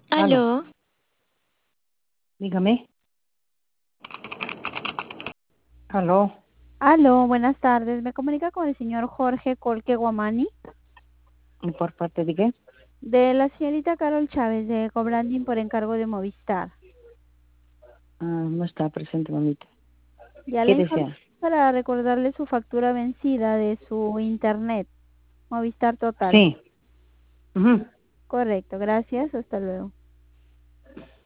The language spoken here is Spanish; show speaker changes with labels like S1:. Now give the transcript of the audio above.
S1: Aló,
S2: Aló,
S1: dígame. Aló,
S3: Aló, buenas tardes. Me comunica con el señor Jorge Colque Guamani,
S1: ¿y por parte de qué?
S3: de la señorita Carol Chávez de Cobranding por encargo de Movistar.
S1: No está presente, mamita.
S3: Ya
S1: ¿Qué
S3: le informo
S1: desea?
S3: para recordarle su factura vencida de su internet, Movistar Total.
S1: Sí. Ujú.
S3: Correcto, gracias. Hasta luego.